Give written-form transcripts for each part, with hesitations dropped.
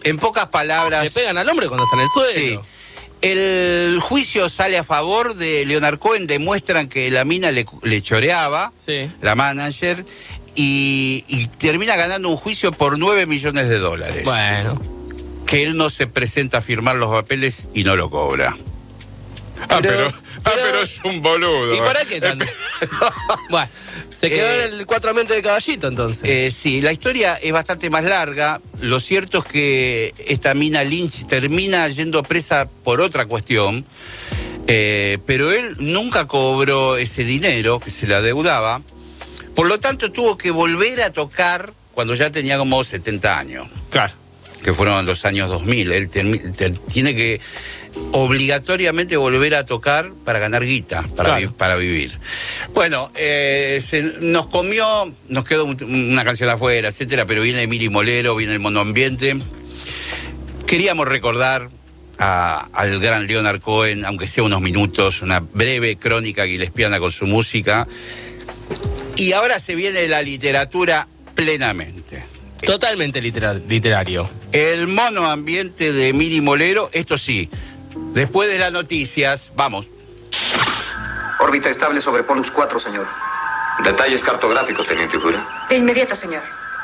En pocas palabras... Le pegan al hombre cuando está en el suelo. Sí. El juicio sale a favor de Leonard Cohen, demuestran que la mina le choreaba, Sí. la manager, y termina ganando un juicio por $9 millones. Bueno. Que él no se presenta a firmar los papeles y no lo cobra. Pero es un boludo. ¿Y para qué tanto? Bueno, se quedó en el 4 mentes de caballito entonces. Sí, la historia es bastante más larga. Lo cierto es que esta mina Lynch termina yendo presa por otra cuestión, pero él nunca cobró ese dinero que se le adeudaba. Por lo tanto, tuvo que volver a tocar cuando ya tenía como 70 años. Claro. Que fueron los años 2000. Él tiene que obligatoriamente volver a tocar para ganar guita, para vivir. Bueno, nos quedó una canción afuera, etcétera, pero viene Miri Molero, viene el monoambiente. Queríamos recordar al gran Leonard Cohen, aunque sea unos minutos, una breve crónica gillespiana con su música. Y ahora se viene la literatura plenamente. Totalmente literario. El monoambiente de Miri Molero, esto sí, después de las noticias, vamos. Órbita estable sobre Polus 4, señor. Detalles cartográficos, teniente Cura. De inmediato, señor.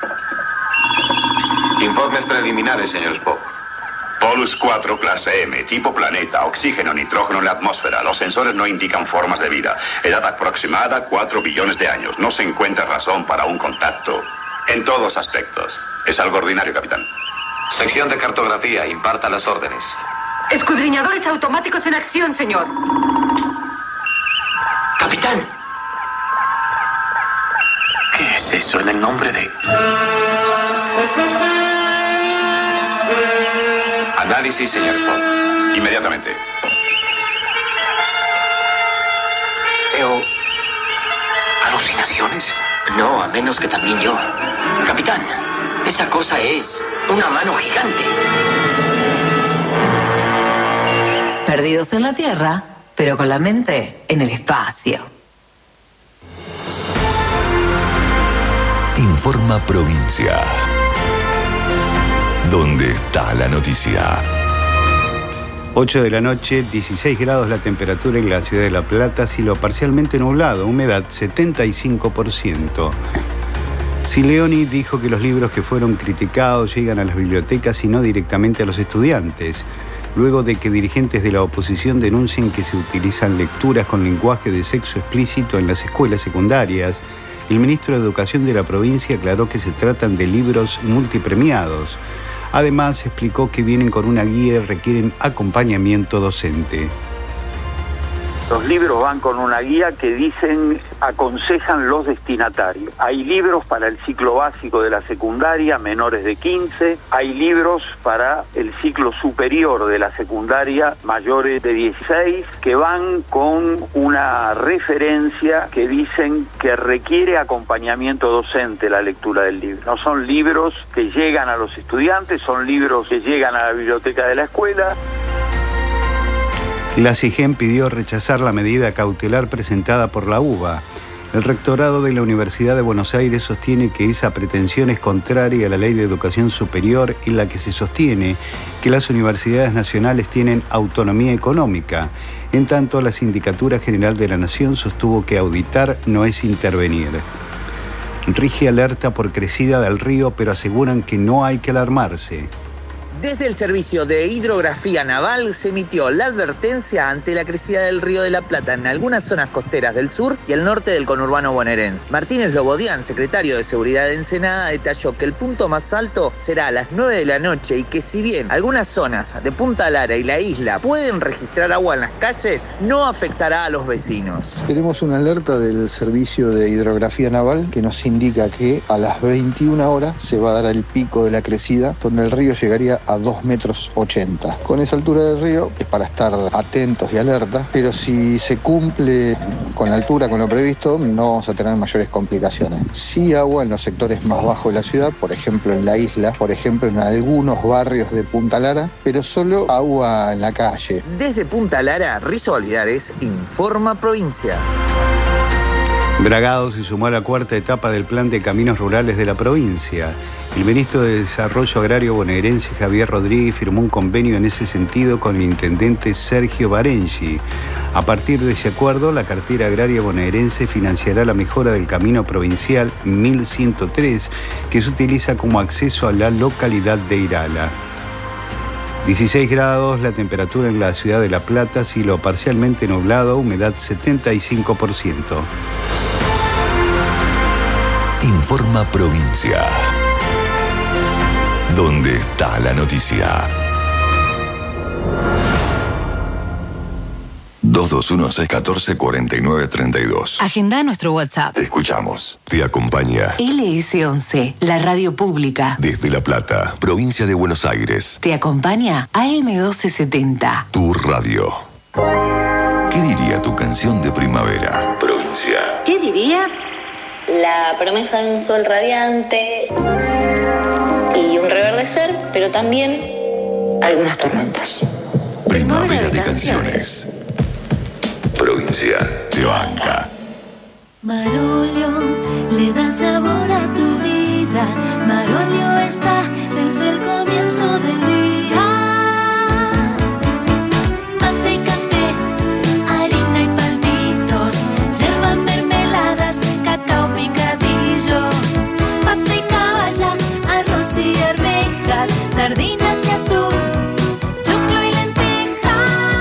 Informes preliminares, señor Spock. Polus 4, clase M, tipo planeta, oxígeno, nitrógeno en la atmósfera. Los sensores no indican formas de vida. Edad aproximada, 4 billones de años. No se encuentra razón para un contacto. En todos aspectos. Es algo ordinario, capitán. Sección de cartografía, imparta las órdenes. Escudriñadores automáticos en acción, señor. ¡Capitán! ¿Qué es eso en el nombre de...? Análisis, señor Spock. Inmediatamente. Veo... ¿alucinaciones? No, a menos que también yo. Capitán, esa cosa es una mano gigante. Perdidos en la Tierra, pero con la mente en el espacio. Informa Provincia. ¿Dónde está la noticia? 8 de la noche, 16 grados la temperatura en la ciudad de La Plata, cielo parcialmente nublado, humedad 75%. Sileoni dijo que los libros que fueron criticados llegan a las bibliotecas y no directamente a los estudiantes, luego de que dirigentes de la oposición denuncien que se utilizan lecturas con lenguaje de sexo explícito en las escuelas secundarias. El ministro de Educación de la provincia aclaró que se tratan de libros multipremiados. Además, explicó que vienen con una guía y requieren acompañamiento docente. Los libros van con una guía que aconsejan los destinatarios. Hay libros para el ciclo básico de la secundaria, menores de 15. Hay libros para el ciclo superior de la secundaria, mayores de 16, que van con una referencia que dicen que requiere acompañamiento docente la lectura del libro. No son libros que llegan a los estudiantes, son libros que llegan a la biblioteca de la escuela. La CIGEN pidió rechazar la medida cautelar presentada por la UBA. El rectorado de la Universidad de Buenos Aires sostiene que esa pretensión es contraria a la Ley de Educación Superior, en la que se sostiene que las universidades nacionales tienen autonomía económica. En tanto, la Sindicatura General de la Nación sostuvo que auditar no es intervenir. Rige alerta por crecida del río, pero aseguran que no hay que alarmarse. Desde el Servicio de Hidrografía Naval se emitió la advertencia ante la crecida del Río de la Plata en algunas zonas costeras del sur y el norte del conurbano bonaerense. Martínez Lobodián, secretario de Seguridad de Ensenada, detalló que el punto más alto será a las 9 de la noche y que si bien algunas zonas de Punta Lara y la isla pueden registrar agua en las calles, no afectará a los vecinos. Tenemos una alerta del Servicio de Hidrografía Naval que nos indica que a las 21 horas se va a dar el pico de la crecida, donde el río llegaría a 2,80 metros. Con esa altura del río es para estar atentos y alerta, pero si se cumple con la altura, con lo previsto, no vamos a tener mayores complicaciones. Sí agua en los sectores más bajos de la ciudad, por ejemplo en la isla, por ejemplo en algunos barrios de Punta Lara, pero solo agua en la calle. Desde Punta Lara, Rizo Validares, Informa Provincia. Bragado se sumó a la cuarta etapa del Plan de Caminos Rurales de la provincia. El ministro de Desarrollo Agrario bonaerense Javier Rodríguez firmó un convenio en ese sentido con el intendente Sergio Barengi. A partir de ese acuerdo, la cartera agraria bonaerense financiará la mejora del camino provincial 1103, que se utiliza como acceso a la localidad de Irala. 16 grados la temperatura en la ciudad de La Plata, cielo parcialmente nublado, humedad 75%. Informa Provincia. ¿Dónde está la noticia? 221-614-4932. Agenda nuestro WhatsApp. Te escuchamos. Te acompaña LS11, la radio pública. desde La Plata, provincia de Buenos Aires. Te acompaña AM1270. Tu radio. ¿Qué diría tu canción de primavera? Provincia. ¿Qué diría? La promesa de un sol radiante y un reverdecer, pero también algunas tormentas. Primavera de canciones. Provincia te banca. Marolio le da sabor a tu vida. Marolio está desde el comienzo del día. Mate y café, harina y palmitos, yerba, mermeladas, cacao picadillo, mate y caballa, arroz y arvejas, sardinas y atún, choclo y lentejas.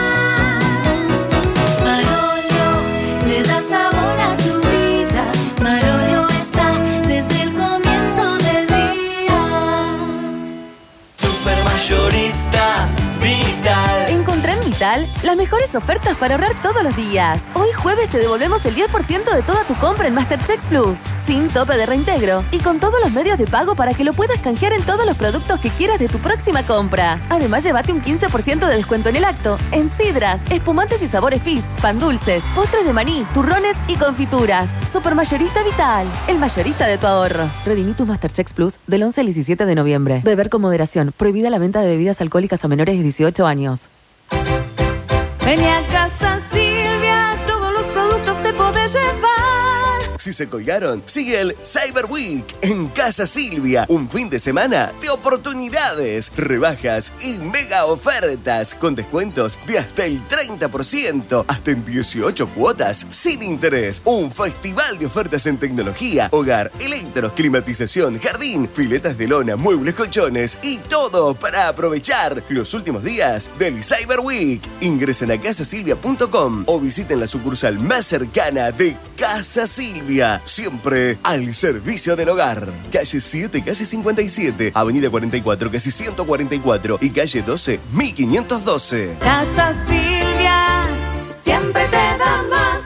Marolio le da sabor a tu vida. Marolio está desde el comienzo del día. Supermayorista Vital. Encontré en Vital las mejores ofertas para ahorrar todos los días. Hoy jueves te devolvemos el 10% de toda tu compra en Masterchecks Plus, sin tope de reintegro y con todos los medios de pago para que lo puedas canjear en todos los productos que quieras de tu próxima compra. Además, llévate un 15% de descuento en el acto, en sidras, espumantes y sabores Fizz, pan dulces, postres de maní, turrones y confituras. Supermayorista Vital, el mayorista de tu ahorro. Redimí tus Masterchecks Plus del 11 al 17 de noviembre. Beber con moderación. Prohibida la venta de bebidas alcohólicas a menores de 18 años. Ven a Casa Silvia, todos los productos te podés llevar. Si se colgaron, sigue el Cyber Week en Casa Silvia. Un fin de semana de oportunidades, rebajas y mega ofertas con descuentos de hasta el 30%, hasta en 18 cuotas sin interés. Un festival de ofertas en tecnología, hogar, electros, climatización, jardín, filetas de lona, muebles, colchones y todo para aprovechar los últimos días del Cyber Week. Ingresen a casasilvia.com o visiten la sucursal más cercana de Casa Silvia. Siempre al servicio del hogar. Calle 7, casi 57. Avenida 44, casi 144. Y calle 12, 1512. Casa Silvia, siempre te da más.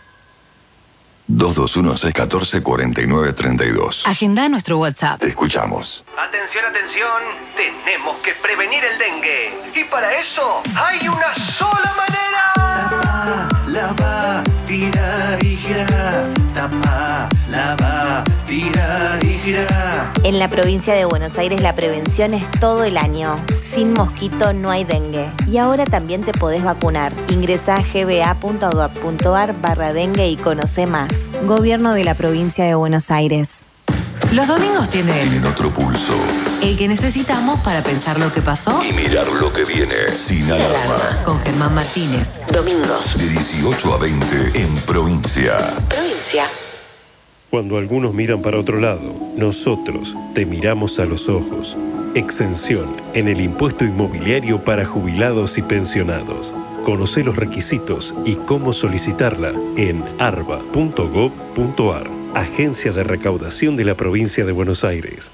221-614-4932. Agenda nuestro WhatsApp. Te escuchamos. Atención, atención. Tenemos que prevenir el dengue. Y para eso hay una sola manera. Tapa, lava, tirar y girar. Tapa, lava, tirar y girar. En la provincia de Buenos Aires la prevención es todo el año. Sin mosquito no hay dengue. Y ahora también te podés vacunar. Ingresá a gba.gov.ar/dengue y conoce más. Gobierno de la provincia de Buenos Aires. Los domingos Tienen otro pulso. el que necesitamos para pensar lo que pasó Y mirar lo que viene sin alarma. con Germán Martínez. Domingos. De 18 a 20 en Provincia. Provincia. Cuando algunos miran para otro lado, nosotros te miramos a los ojos. Exención en el impuesto inmobiliario para jubilados y pensionados. Conoce los requisitos y cómo solicitarla en arba.gov.ar. Agencia de Recaudación de la Provincia de Buenos Aires.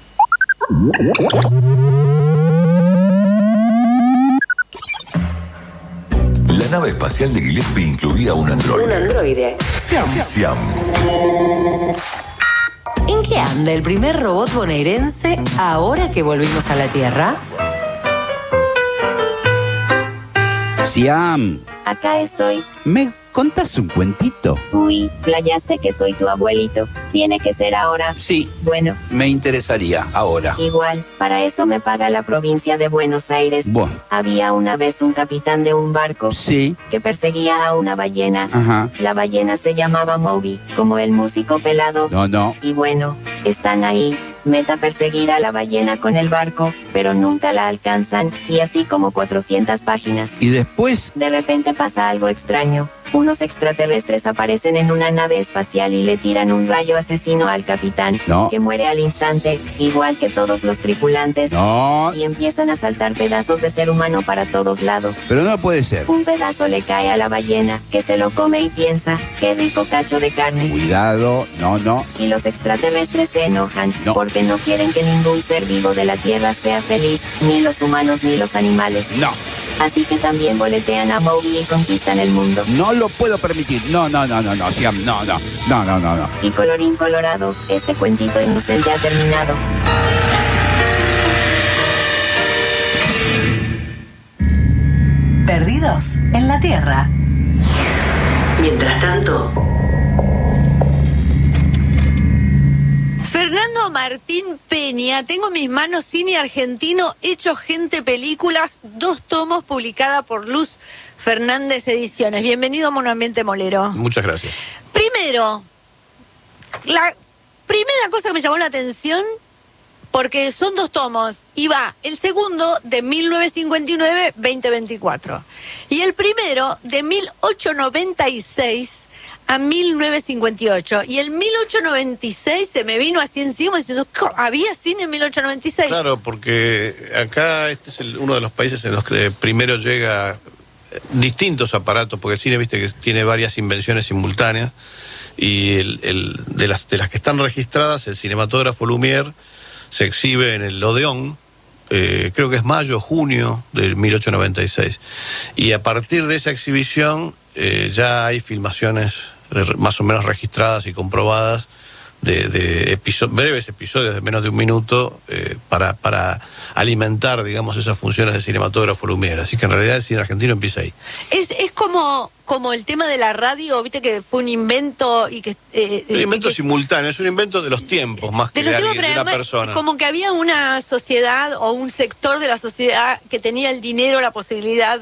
La nave espacial de Gillespie incluía un androide. Un androide. Siam. ¿En qué anda el primer robot bonaerense ahora que volvimos a la Tierra? Siam. Acá estoy. Me contás un cuentito? Uy, playaste que soy tu abuelito. Tiene que ser ahora. Sí. Bueno. Me interesaría, ahora. Igual, para eso me paga la provincia de Buenos Aires. Bueno. Había una vez un capitán de un barco. Sí. Que perseguía a una ballena. Ajá. La ballena se llamaba Moby, como el músico pelado. No. Y bueno, están ahí. Meta perseguir a la ballena con el barco, pero nunca la alcanzan, y así como 400 páginas. ¿Y después? De repente pasa algo extraño. Unos extraterrestres aparecen en una nave espacial y le tiran un rayo asesino al capitán, que muere al instante, igual que todos los tripulantes. Y empiezan a saltar pedazos de ser humano para todos lados. Pero no puede ser. Un pedazo le cae a la ballena, que se lo come y piensa, qué rico cacho de carne. Cuidado, no. Y los extraterrestres se enojan, porque no quieren que ningún ser vivo de la Tierra sea feliz, ni los humanos ni los animales. No. Así que también boletean a Moby y conquistan el mundo. No lo puedo permitir. No, Siam, no. Y colorín colorado, este cuentito inocente ha terminado. Perdidos en la Tierra. Mientras tanto... Fernando Martín Peña, tengo en mis manos Cine Argentino, Hecho Gente Películas, 2 tomos, publicada por Luz Fernández Ediciones. Bienvenido a Monoambiente Molero. Muchas gracias. Primero, la primera cosa que me llamó la atención, porque son 2 tomos, y va el segundo de 1959-2024, y el primero de 1896 a 1958, y el 1896 se me vino así encima diciendo, ¿había cine en 1896? Claro, porque acá este es uno de los países en los que primero llega distintos aparatos, porque el cine, viste, que tiene varias invenciones simultáneas, y de las que están registradas, el cinematógrafo Lumière se exhibe en el Odeón, creo que es mayo, junio de 1896, y a partir de esa exhibición ya hay filmaciones más o menos registradas y comprobadas de breves episodios de menos de un minuto para alimentar, digamos, esas funciones de cinematógrafo Lumière. Así que en realidad el cine argentino empieza ahí. Es como el tema de la radio, viste que fue un invento y que... un invento simultáneo, es un invento de los tiempos más que de alguien, de una persona. Como que había una sociedad o un sector de la sociedad que tenía el dinero, la posibilidad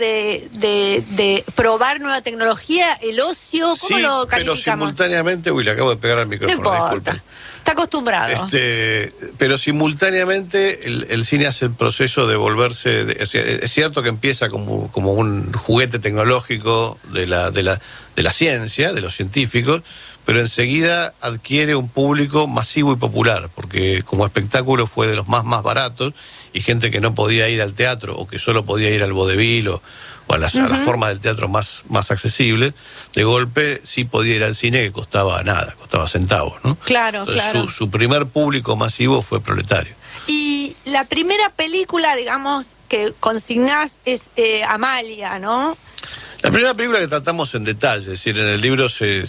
de probar nueva tecnología, el ocio, ¿cómo lo calificamos? Pero simultáneamente, le acabo de pegar al micrófono, no importa. Disculpe. Está acostumbrado. Pero simultáneamente el cine hace el proceso de volverse... es cierto que empieza como un juguete tecnológico de la ciencia, de los científicos, pero enseguida adquiere un público masivo y popular, porque como espectáculo fue de los más baratos, y gente que no podía ir al teatro o que solo podía ir al vodevil o a las formas del teatro más accesibles, de golpe sí podía ir al cine, que costaba nada, costaba centavos, ¿no? Claro, entonces, claro. Su primer público masivo fue proletario. Y la primera película, digamos, que consignás es Amalia, ¿no? La primera película que tratamos en detalle, es decir, en el libro se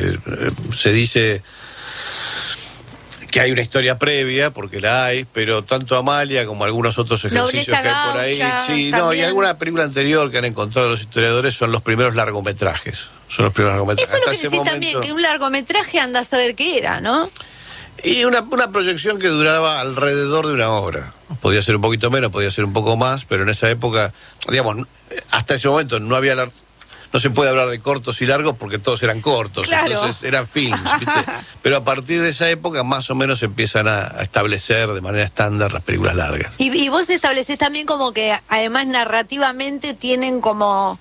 dice que hay una historia previa, porque la hay, pero tanto Amalia como algunos otros ejercicios que hay por ahí, y alguna película anterior que han encontrado los historiadores son los primeros largometrajes. Son los primeros largometrajes. Eso es lo que decís también, que un largometraje anda a saber qué era, ¿no? Y una proyección que duraba alrededor de 1 hora. Podía ser un poquito menos, podía ser un poco más, pero en esa época, digamos, hasta ese momento no se puede hablar de cortos y largos porque todos eran cortos, claro. Entonces eran films, ¿viste? Pero a partir de esa época más o menos empiezan a establecer de manera estándar las películas largas. Y vos establecés también como que además narrativamente tienen como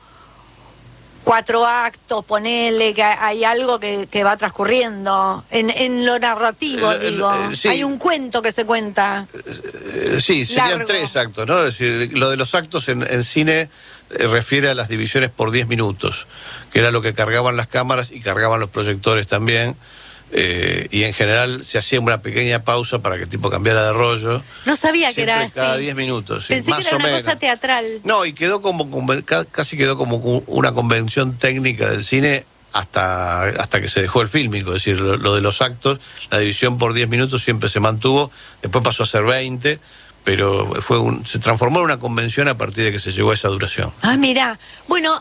4 actos, ponele, que hay algo que va transcurriendo en lo narrativo, sí. Hay un cuento que se cuenta. Sí, serían 3 actos, ¿no? Es decir, lo de los actos en cine refiere a las divisiones por 10 minutos, que era lo que cargaban las cámaras y cargaban los proyectores también, y en general se hacía una pequeña pausa para que el tipo cambiara de rollo. No sabía que era así. Cada 10 minutos. Pensé más que era o una menos. cosa teatral. No, y quedó casi quedó como una convención técnica del cine hasta que se dejó el fílmico, es decir, lo de los actos, la división por 10 minutos siempre se mantuvo, después pasó a ser 20, pero se transformó en una convención a partir de que se llegó a esa duración. Ah, mirá. Bueno,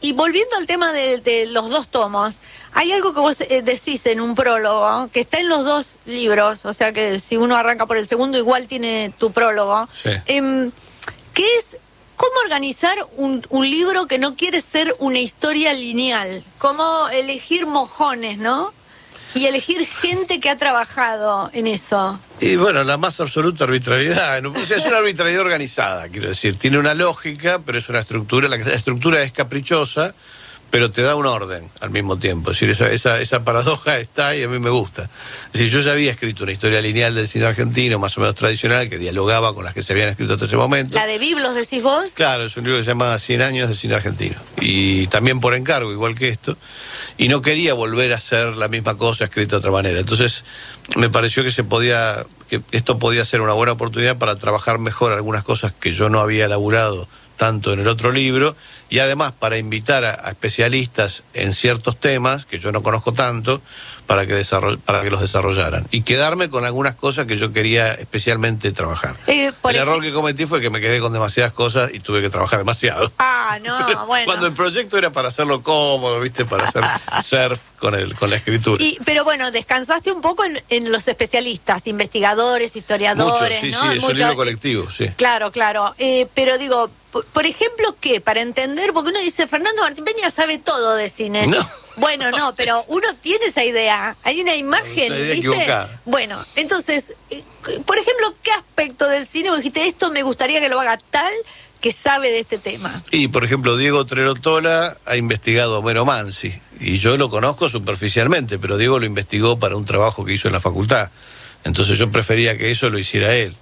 Y volviendo al tema de los 2 tomos, hay algo que vos decís en un prólogo, que está en los 2 libros, o sea que si uno arranca por el segundo, igual tiene tu prólogo, Sí. Que es cómo organizar un libro que no quiere ser una historia lineal, cómo elegir mojones, ¿no? Y elegir gente que ha trabajado en eso. Y bueno, la más absoluta arbitrariedad. O sea, es una arbitrariedad organizada, quiero decir. Tiene una lógica, pero es una estructura. La estructura es caprichosa, pero te da un orden al mismo tiempo. Es decir, esa paradoja está y a mí me gusta. Es decir, yo ya había escrito una historia lineal del cine argentino, más o menos tradicional, que dialogaba con las que se habían escrito hasta ese momento. ¿La de Biblos decís vos? Claro, es un libro que se llama 100 años del cine argentino. Y también por encargo, igual que esto. Y no quería volver a hacer la misma cosa escrita de otra manera. Entonces, me pareció que esto podía ser una buena oportunidad para trabajar mejor algunas cosas que yo no había elaborado tanto en el otro libro, y además para invitar a especialistas en ciertos temas que yo no conozco tanto, para que los desarrollaran, y quedarme con algunas cosas que yo quería especialmente trabajar. El error que cometí fue que me quedé con demasiadas cosas y tuve que trabajar demasiado. No, bueno. Cuando el proyecto era para hacerlo cómodo, ¿viste? Para hacer surf con la escritura. Pero bueno, descansaste un poco en los especialistas, investigadores, historiadores, Mucho, ¿no? Sí, es un libro colectivo, sí. Claro. Pero digo, por ejemplo, ¿qué? Para entender, porque uno dice, Fernando Martín Peña sabe todo de cine. No. Bueno, no, pero uno tiene esa idea. Hay una imagen, Esa idea ¿viste? equivocada. Bueno, entonces, por ejemplo, ¿qué aspecto del cine vos dijiste, esto me gustaría que lo haga tal que sabe de este tema? Y, por ejemplo, Diego Trerotola ha investigado a Homero Mansi, y yo lo conozco superficialmente, pero Diego lo investigó para un trabajo que hizo en la facultad. Entonces yo prefería que eso lo hiciera él.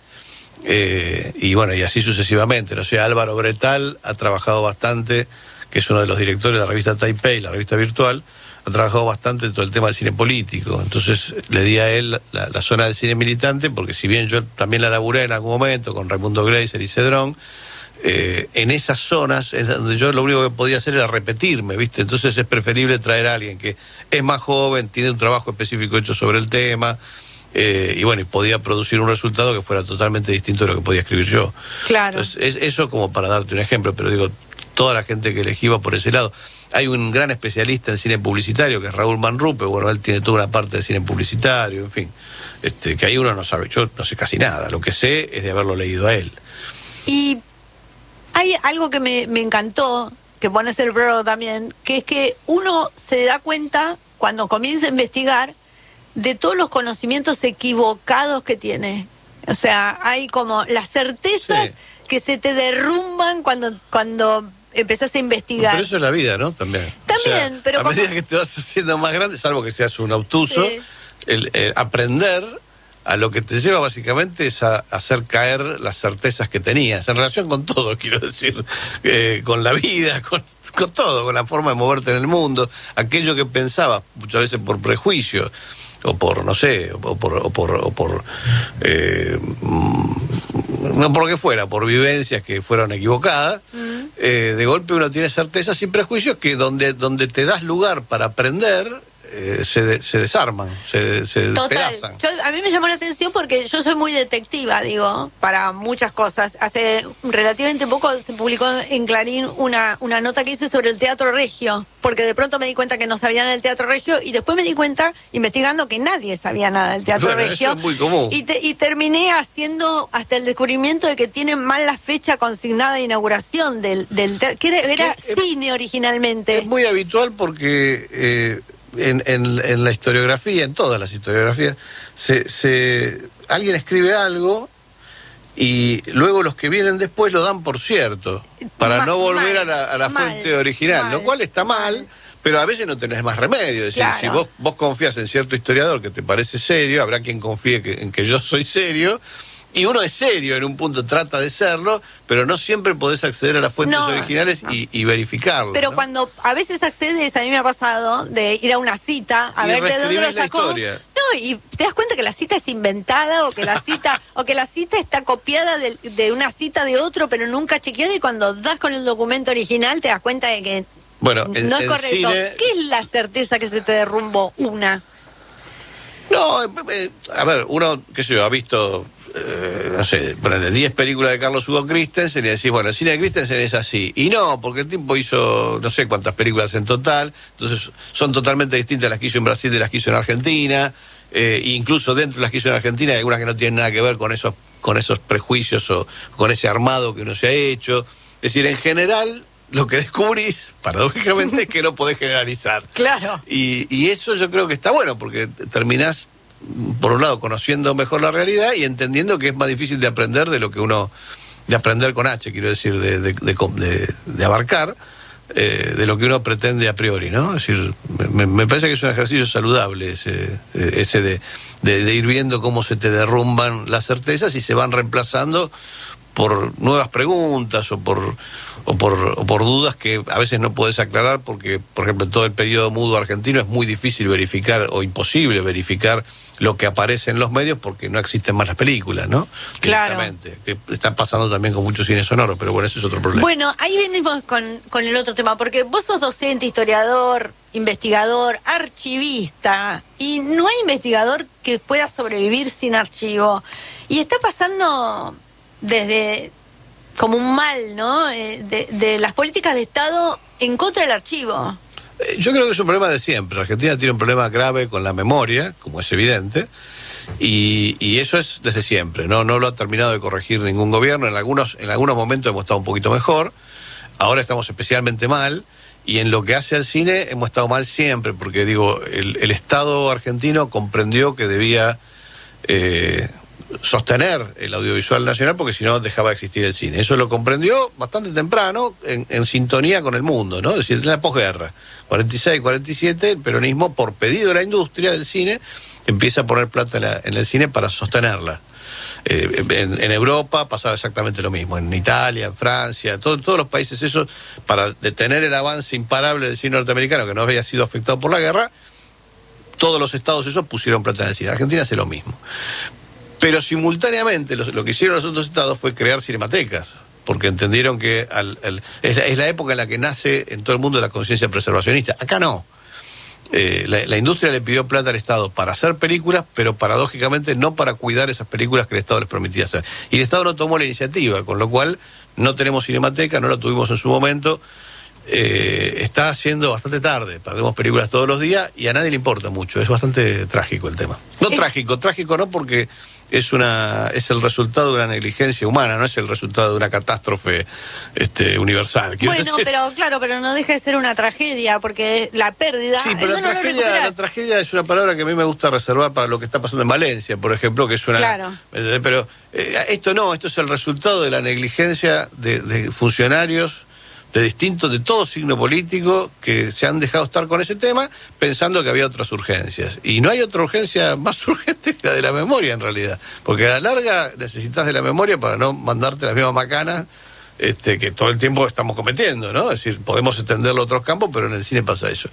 Y bueno, y así sucesivamente. O sea, Álvaro Bretal ha trabajado bastante, que es uno de los directores de la revista Taipei, la revista virtual, ha trabajado bastante en todo el tema del cine político. Entonces le di a él la zona del cine militante, porque si bien yo también la laburé en algún momento con Raimundo Gleiser y Cedrón, en esas zonas es donde yo lo único que podía hacer era repetirme, ¿viste? Entonces es preferible traer a alguien que es más joven, tiene un trabajo específico hecho sobre el tema, y bueno, y podía producir un resultado que fuera totalmente distinto de lo que podía escribir yo. Claro. Entonces, eso como para darte un ejemplo, pero digo, toda la gente que elegí va por ese lado. Hay un gran especialista en cine publicitario que es Raúl Manrupe, bueno, él tiene toda una parte de cine publicitario, en fin, que ahí uno no sabe. Yo no sé casi nada, lo que sé es de haberlo leído a él. Y hay algo que me encantó, que pones el blog también, que es que uno se da cuenta cuando comienza a investigar de todos los conocimientos equivocados que tiene. O sea, hay como las certezas que se te derrumban cuando empezás a investigar. Pero eso es la vida, ¿no? También. También, o sea, pero a medida que te vas haciendo más grande, salvo que seas un obtuso, el aprender a lo que te lleva básicamente es a hacer caer las certezas que tenías, en relación con todo, quiero decir, con la vida, con todo, con la forma de moverte en el mundo, aquello que pensabas muchas veces por prejuicio, o por, no sé, no por lo que fuera, por vivencias que fueron equivocadas, de golpe uno tiene certezas y prejuicios que donde te das lugar para aprender, se desarman, se despedazan. A mí me llamó la atención porque yo soy muy detectiva, digo, para muchas cosas. Hace relativamente poco se publicó en Clarín una nota que hice sobre el Teatro Regio, porque de pronto me di cuenta que no sabía nada del Teatro Regio, y después me di cuenta, investigando, que nadie sabía nada del Teatro Regio. Eso es muy común. Y terminé haciendo hasta el descubrimiento de que tienen mal la fecha consignada de inauguración del teatro, que era cine originalmente. Es muy habitual porque en la historiografía, en todas las historiografías, alguien escribe algo y luego los que vienen después lo dan por cierto, para no volver a la fuente original, lo cual está mal, pero a veces no tenés más remedio. Es decir, si vos confías en cierto historiador que te parece serio, habrá quien confíe en que yo soy serio, y uno es serio en un punto, trata de serlo, pero no siempre podés acceder a las fuentes originales y verificarlo. Pero cuando a veces accedes, a mí me ha pasado de ir a una cita a ver de dónde lo sacó. No, y te das cuenta que la cita es inventada, o que la cita está copiada de una cita de otro, pero nunca chequeada, y cuando das con el documento original te das cuenta de que no es correcto. ¿Qué es la certeza que se te derrumbó una? No, a ver, uno, qué sé yo, ha visto no sé, ponele 10 películas de Carlos Hugo Christensen y decís, bueno, el cine de Christensen es así. Y no, porque el tipo hizo no sé cuántas películas en total, entonces son totalmente distintas las que hizo en Brasil de las que hizo en Argentina, incluso dentro de las que hizo en Argentina hay algunas que no tienen nada que ver con esos prejuicios o con ese armado que uno se ha hecho. Es decir, en general, lo que descubrís, paradójicamente, es que no podés generalizar. Claro. Y eso yo creo que está bueno, porque terminás, por un lado, conociendo mejor la realidad y entendiendo que es más difícil de aprender de lo que uno... de aprender con H, quiero decir, de abarcar, de lo que uno pretende a priori, ¿no? Es decir, me parece que es un ejercicio saludable ese de ir viendo cómo se te derrumban las certezas y se van reemplazando por nuevas preguntas o por dudas que a veces no podés aclarar porque, por ejemplo, en todo el periodo mudo argentino es muy difícil verificar o imposible verificar lo que aparece en los medios porque no existen más las películas, ¿no? Claro. Que están pasando también con mucho cine sonoro, pero bueno, ese es otro problema. Bueno, ahí venimos con el otro tema, porque vos sos docente, historiador, investigador, archivista, y no hay investigador que pueda sobrevivir sin archivo. Y está pasando desde como un mal, ¿no? De las políticas de Estado en contra del archivo. Yo creo que es un problema de siempre. Argentina tiene un problema grave con la memoria, como es evidente, y eso es desde siempre. No lo ha terminado de corregir ningún gobierno. En algunos momentos hemos estado un poquito mejor, ahora estamos especialmente mal, y en lo que hace al cine hemos estado mal siempre, porque digo, el Estado argentino comprendió que debía sostener el audiovisual nacional porque si no dejaba de existir el cine. Eso lo comprendió bastante temprano en sintonía con el mundo, ¿no? Es decir, en la posguerra, 46, 47, el peronismo, por pedido de la industria del cine, empieza a poner plata en el cine para sostenerla. En Europa pasaba exactamente lo mismo, en Italia, en Francia, todos los países esos, para detener el avance imparable del cine norteamericano que no había sido afectado por la guerra, todos los estados esos pusieron plata en el cine. Argentina hace lo mismo. Pero simultáneamente lo que hicieron los otros estados fue crear cinematecas, porque entendieron que es la época en la que nace en todo el mundo la conciencia preservacionista. Acá no. La industria le pidió plata al Estado para hacer películas, pero paradójicamente no para cuidar esas películas que el Estado les permitía hacer. Y el Estado no tomó la iniciativa, con lo cual no tenemos cinemateca, no la tuvimos en su momento. Está haciendo bastante tarde, perdemos películas todos los días y a nadie le importa mucho. Es bastante trágico el tema. No trágico no, porque es el resultado de una negligencia humana, no es el resultado de una catástrofe universal. Bueno, pero no deja de ser una tragedia, porque la pérdida... Sí, pero la tragedia es una palabra que a mí me gusta reservar para lo que está pasando en Valencia, por ejemplo, que es una... Claro. Pero esto es el resultado de la negligencia de funcionarios de todo signo político que se han dejado estar con ese tema pensando que había otras urgencias. Y no hay otra urgencia más urgente que la de la memoria en realidad, porque a la larga necesitas de la memoria para no mandarte las mismas macanas que todo el tiempo estamos cometiendo, ¿no? Es decir, podemos extenderlo a otros campos, pero en el cine pasa eso.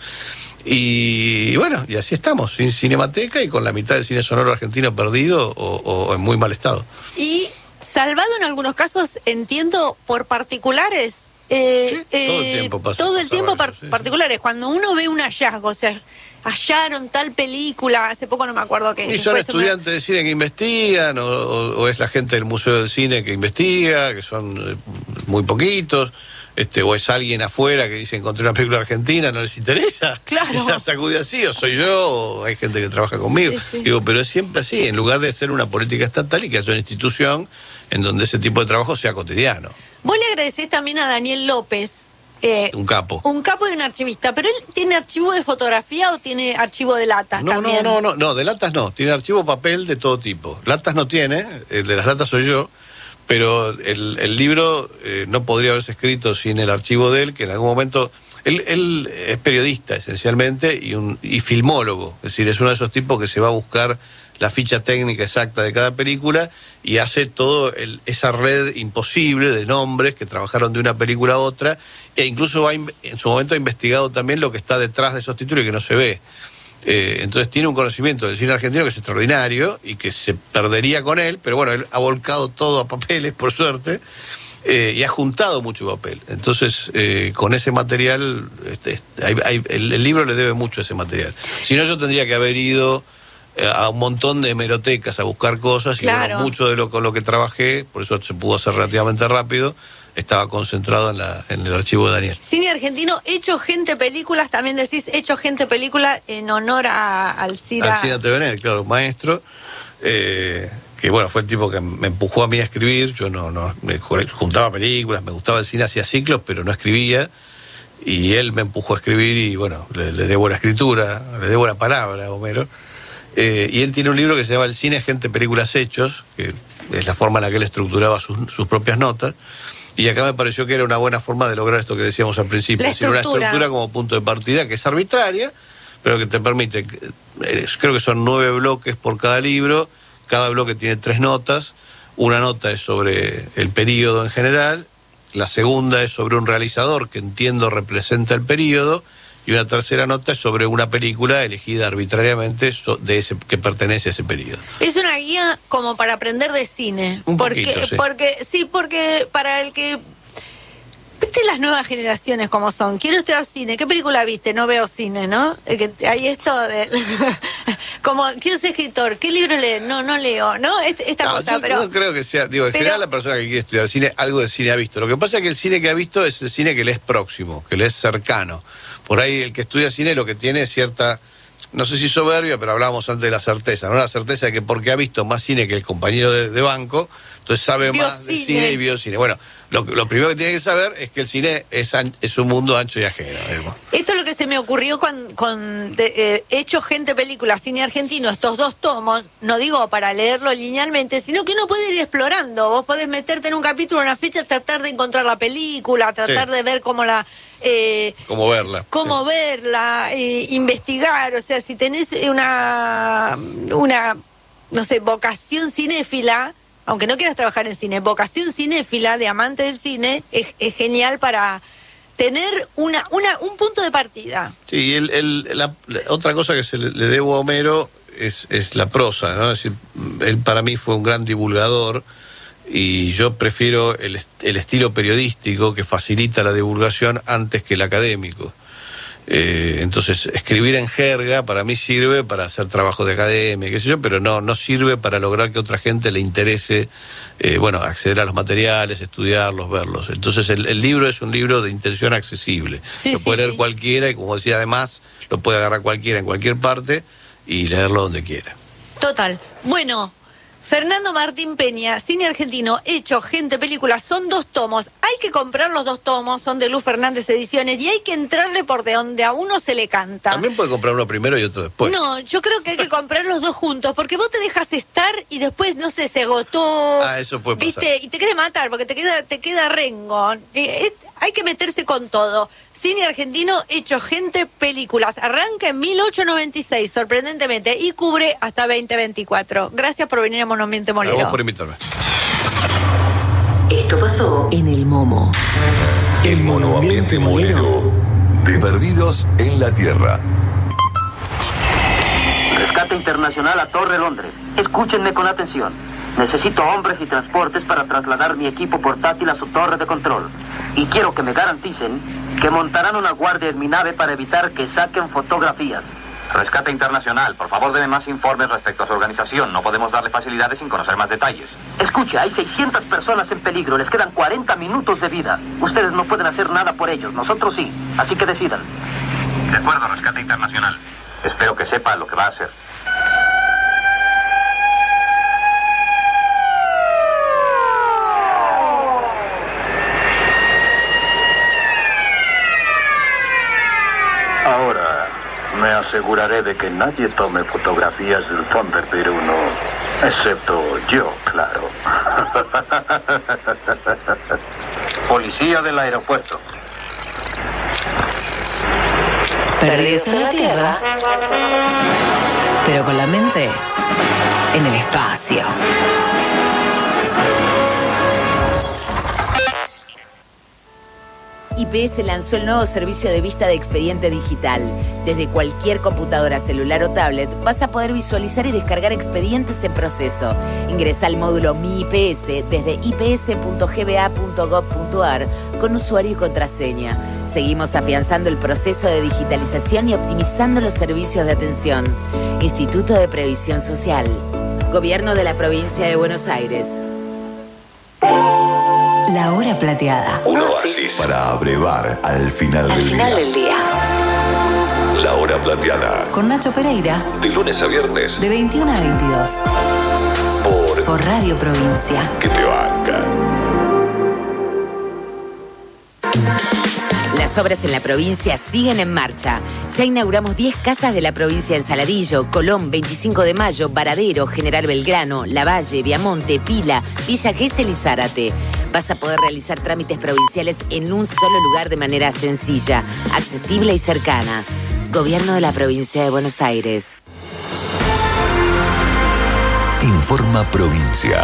Y bueno, y así estamos, sin cinemateca y con la mitad del cine sonoro argentino perdido o en muy mal estado. Y salvado en algunos casos, entiendo, por particulares. Todo el tiempo particulares. Cuando uno ve un hallazgo, o sea, hallaron tal película, hace poco no me acuerdo qué. Y son estudiantes de cine que investigan, o es la gente del Museo del Cine que investiga, que son muy poquitos, o es alguien afuera que dice encontré una película argentina, no les interesa. Claro. Y ya sacude así, o soy yo, o hay gente que trabaja conmigo. Sí. Digo, pero es siempre así, en lugar de ser una política estatal y que haya una institución en donde ese tipo de trabajo sea cotidiano. Vos le agradecés también a Daniel López. Un capo y un archivista. ¿Pero él tiene archivo de fotografía o tiene archivo de latas también? No, de latas no. Tiene archivo papel de todo tipo. Latas no tiene, el de las latas soy yo, pero el libro no podría haberse escrito sin el archivo de él, que en algún momento... Él es periodista esencialmente y filmólogo. Es decir, es uno de esos tipos que se va a buscar la ficha técnica exacta de cada película y hace todo esa red imposible de nombres que trabajaron de una película a otra, e incluso en su momento ha investigado también lo que está detrás de esos títulos y que no se ve. Entonces tiene un conocimiento del cine argentino que es extraordinario y que se perdería con él, pero bueno, él ha volcado todo a papeles, por suerte, y ha juntado mucho papel. Entonces, con ese material, el libro le debe mucho a ese material. Si no, yo tendría que haber ido a un montón de hemerotecas a buscar cosas, y bueno, mucho de con lo que trabajé, por eso se pudo hacer relativamente rápido, estaba concentrado en el archivo de Daniel. Cine argentino, hecho gente películas, también decís hecho gente película en honor al Cira. Al Cira Tevenet, claro, maestro, que bueno, fue el tipo que me empujó a mí a escribir. Yo no me juntaba películas, me gustaba el cine, hacía ciclos, pero no escribía, y él me empujó a escribir, y bueno, le debo la escritura, le debo la palabra a Homero. Y él tiene un libro que se llama El cine, gente, películas, hechos, que es la forma en la que él estructuraba sus propias notas. Y acá me pareció que era una buena forma de lograr esto que decíamos al principio, es decir, una estructura como punto de partida, que es arbitraria, pero que te permite, creo que son 9 bloques por cada libro, cada bloque tiene 3 notas, una nota es sobre el período en general, la segunda es sobre un realizador que entiendo representa el período, y una tercera nota es sobre una película elegida arbitrariamente que pertenece a ese periodo. Es una guía como para aprender de cine. Porque para el que... ¿Viste las nuevas generaciones cómo son? Quiero estudiar cine. ¿Qué película viste? No veo cine, ¿no? Hay esto de... como, quiero ser escritor. ¿Qué libro lees? No leo, ¿no? Esta cosa, yo pero... no creo que sea... en general la persona que quiere estudiar cine, algo de cine ha visto. Lo que pasa es que el cine que ha visto es el cine que le es próximo, que le es cercano. Por ahí el que estudia cine lo que tiene es cierta, no sé si soberbia, pero hablábamos antes de la certeza, ¿no? La certeza de que porque ha visto más cine que el compañero de banco, entonces sabe más de cine y vio cine. Bueno, lo primero que tiene que saber es que el cine es un mundo ancho y ajeno. Esto es lo que se me ocurrió con hecho gente película, cine argentino, estos 2 tomos, no digo para leerlo linealmente, sino que uno puede ir explorando. Vos podés meterte en un capítulo, una fecha, tratar de encontrar la película, tratar de ver cómo cómo verla, investigar. O sea, si tenés una no sé, vocación cinéfila, aunque no quieras trabajar en cine, vocación cinéfila de amante del cine, es genial para tener un punto de partida. Sí, la otra cosa que se le debo a Homero es la prosa, ¿no? Es decir, él para mí fue un gran divulgador, y yo prefiero el estilo periodístico que facilita la divulgación antes que el académico. Entonces, escribir en jerga para mí sirve para hacer trabajo de academia, qué sé yo, pero no sirve para lograr que a otra gente le interese, acceder a los materiales, estudiarlos, verlos. Entonces, el libro es un libro de intención accesible. Lo puede leer cualquiera, y como decía, además, lo puede agarrar cualquiera en cualquier parte y leerlo donde quiera. Total. Bueno, Fernando Martín Peña, cine argentino, hecho gente película, son 2 tomos. Hay que comprar los 2 tomos, son de Luz Fernández Ediciones, y hay que entrarle por de donde a uno se le canta. También puede comprar uno primero y otro después. No, yo creo que hay que comprar los 2 juntos, porque vos te dejas estar y después, no sé, se agotó. Eso puede pasar. ¿Viste? Y te quiere matar, porque te queda rengo. Hay que meterse con todo. Cine argentino, hecho gente, películas. Arranca en 1896, sorprendentemente, y cubre hasta 2024. Gracias por venir a Monoambiente Molero. Gracias por invitarme. Esto pasó en el Momo. El Monoambiente Molero, de Perdidos en la Tierra. Rescate internacional a Torre Londres. Escúchenme con atención. Necesito hombres y transportes para trasladar mi equipo portátil a su torre de control. Y quiero que me garanticen que montarán una guardia en mi nave para evitar que saquen fotografías. Rescate internacional, por favor deme más informes respecto a su organización. No podemos darle facilidades sin conocer más detalles. Escuche, hay 600 personas en peligro. Les quedan 40 minutos de vida. Ustedes no pueden hacer nada por ellos. Nosotros sí. Así que decidan. De acuerdo, rescate internacional. Espero que sepa lo que va a hacer. Ahora me aseguraré de que nadie tome fotografías del Thunderbird 1, excepto yo, claro. Policía del aeropuerto. Perdidos en la Tierra, pero con la mente en el espacio. IPS lanzó el nuevo servicio de vista de expediente digital. Desde cualquier computadora, celular o tablet vas a poder visualizar y descargar expedientes en proceso. Ingresa al módulo Mi IPS desde ips.gba.gov.ar con usuario y contraseña. Seguimos afianzando el proceso de digitalización y optimizando los servicios de atención. Instituto de Previsión Social. Gobierno de la Provincia de Buenos Aires. La hora plateada. Un oasis para abrevar al final del día. La hora plateada. Con Nacho Pereira. De lunes a viernes. De 21 a 22. Por Radio Provincia. Que te banca. Las obras en la provincia siguen en marcha. Ya inauguramos 10 casas de la provincia en Saladillo, Colón, 25 de Mayo, Varadero, General Belgrano, Lavalle, Viamonte, Pila, Villa Gesell y Zárate. Vas a poder realizar trámites provinciales en un solo lugar de manera sencilla, accesible y cercana. Gobierno de la Provincia de Buenos Aires. Informa Provincia.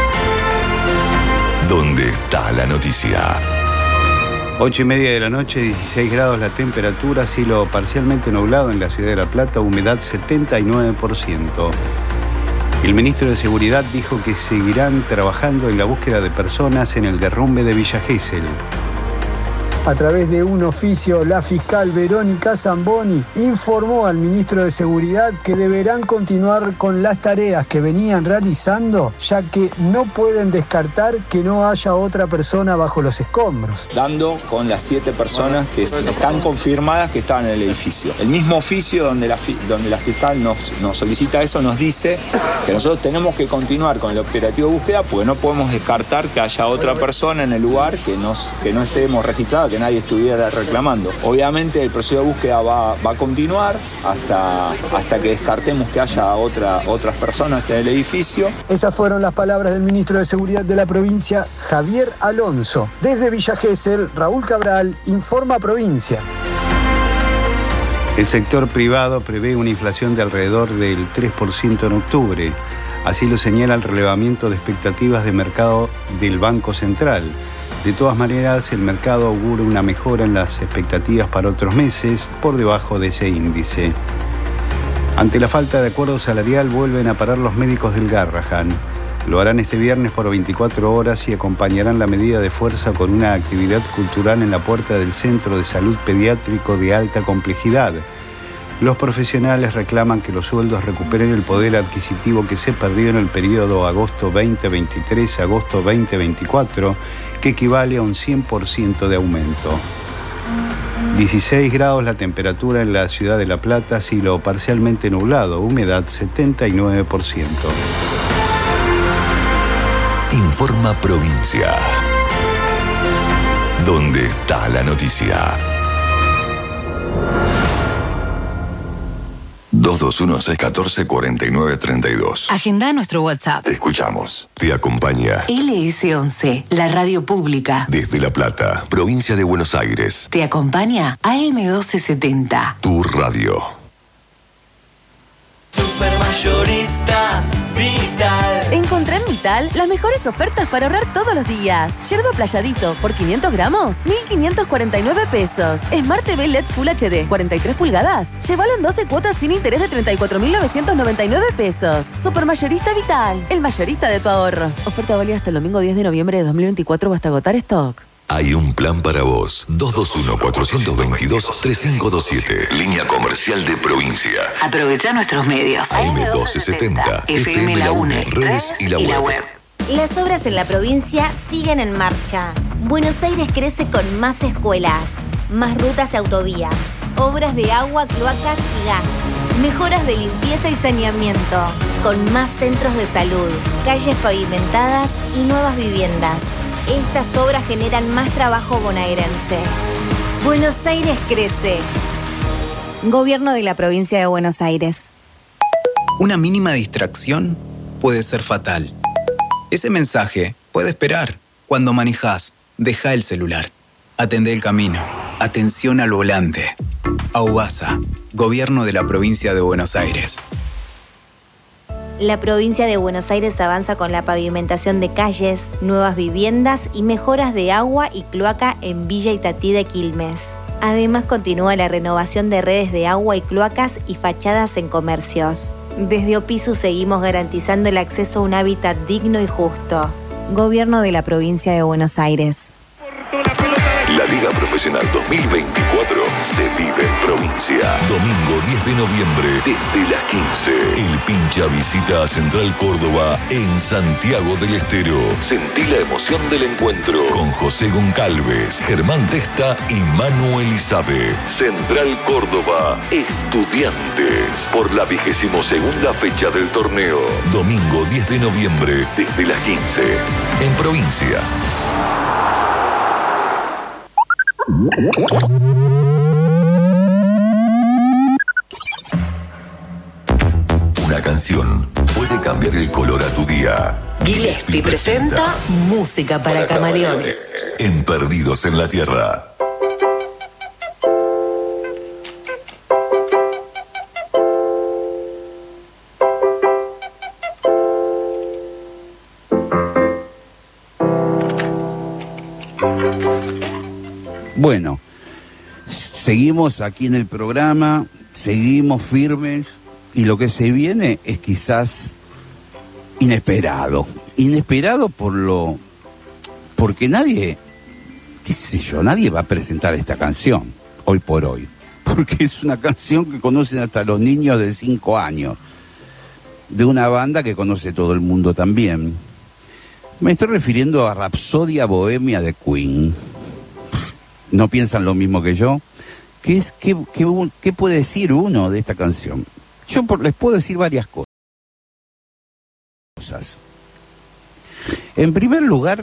¿Dónde está la noticia? 8:30 de la noche, 16 grados la temperatura, cielo parcialmente nublado en la ciudad de La Plata, humedad 79%. El ministro de Seguridad dijo que seguirán trabajando en la búsqueda de personas en el derrumbe de Villa Gesell. A través de un oficio, la fiscal Verónica Zamboni informó al ministro de Seguridad que deberán continuar con las tareas que venían realizando, ya que no pueden descartar que no haya otra persona bajo los escombros. Dando con las 7 personas que están confirmadas que estaban en el edificio. El mismo oficio donde la fiscal nos solicita eso, nos dice que nosotros tenemos que continuar con el operativo de búsqueda porque no podemos descartar que haya otra persona en el lugar que no estemos registrados, que nadie estuviera reclamando. Obviamente el proceso de búsqueda va a continuar hasta que descartemos que haya otras personas en el edificio. Esas fueron las palabras del ministro de Seguridad de la provincia, Javier Alonso. Desde Villa Gesell, Raúl Cabral, Informa Provincia. El sector privado prevé una inflación de alrededor del 3% en octubre. Así lo señala el relevamiento de expectativas de mercado del Banco Central. De todas maneras, el mercado augura una mejora en las expectativas para otros meses, por debajo de ese índice. Ante la falta de acuerdo salarial, vuelven a parar los médicos del Garrahan. Lo harán este viernes por 24 horas y acompañarán la medida de fuerza con una actividad cultural en la puerta del Centro de Salud Pediátrico de Alta Complejidad. Los profesionales reclaman que los sueldos recuperen el poder adquisitivo que se perdió en el periodo agosto 2023-agosto 2024, que equivale a un 100% de aumento. 16 grados la temperatura en la ciudad de La Plata, cielo parcialmente nublado, humedad 79%. Informa Provincia. ¿Dónde está la noticia? 221-614-4932. Agenda nuestro WhatsApp. Te escuchamos. Te acompaña LS11, la radio pública. Desde La Plata, provincia de Buenos Aires. Te acompaña AM1270. Tu radio. Supermayorista Vital. Encontré en Vital las mejores ofertas para ahorrar todos los días. Yerba Playadito por 500 gramos, 1.549 pesos. Smart TV LED Full HD, 43 pulgadas. Llévalo en 12 cuotas sin interés de 34.999 pesos. Supermayorista Vital, el mayorista de tu ahorro. Oferta válida hasta el domingo 10 de noviembre de 2024 o hasta agotar stock. Hay un plan para vos. 221-422-3527. Línea comercial de provincia. Aprovecha nuestros medios. AM1270, FM La UNE, redes y la web. Las obras en la provincia siguen en marcha. Buenos Aires crece con más escuelas, más rutas y autovías, obras de agua, cloacas y gas, mejoras de limpieza y saneamiento, con más centros de salud, calles pavimentadas y nuevas viviendas. Estas obras generan más trabajo bonaerense. Buenos Aires crece. Gobierno de la Provincia de Buenos Aires. Una mínima distracción puede ser fatal. Ese mensaje puede esperar. Cuando manejás, deja el celular. Atendé el camino. Atención al volante. AUBASA, Gobierno de la Provincia de Buenos Aires. La provincia de Buenos Aires avanza con la pavimentación de calles, nuevas viviendas y mejoras de agua y cloaca en Villa Itatí de Quilmes. Además, continúa la renovación de redes de agua y cloacas y fachadas en comercios. Desde Opisu seguimos garantizando el acceso a un hábitat digno y justo. Gobierno de la Provincia de Buenos Aires. La Liga Profesional 2024 se vive en provincia. Domingo 10 de noviembre desde las 15. El Pincha visita a Central Córdoba en Santiago del Estero. Sentí la emoción del encuentro con José Goncalves, Germán Testa y Manu Elizabe. Central Córdoba, Estudiantes, por la 22ª fecha del torneo. Domingo 10 de noviembre desde las 15. En provincia. Una canción puede cambiar el color a tu día. Gillespie presenta Música para Camaleones. En Perdidos en la Tierra. Bueno, seguimos aquí en el programa, seguimos firmes y lo que se viene es quizás inesperado. Inesperado porque nadie, qué sé yo, nadie va a presentar esta canción hoy por hoy. Porque es una canción que conocen hasta los niños de 5 años. De una banda que conoce todo el mundo también. Me estoy refiriendo a Rapsodia Bohemia de Queen. ¿No piensan lo mismo que yo? ¿Qué puede decir uno de esta canción? Yo les puedo decir varias cosas. En primer lugar,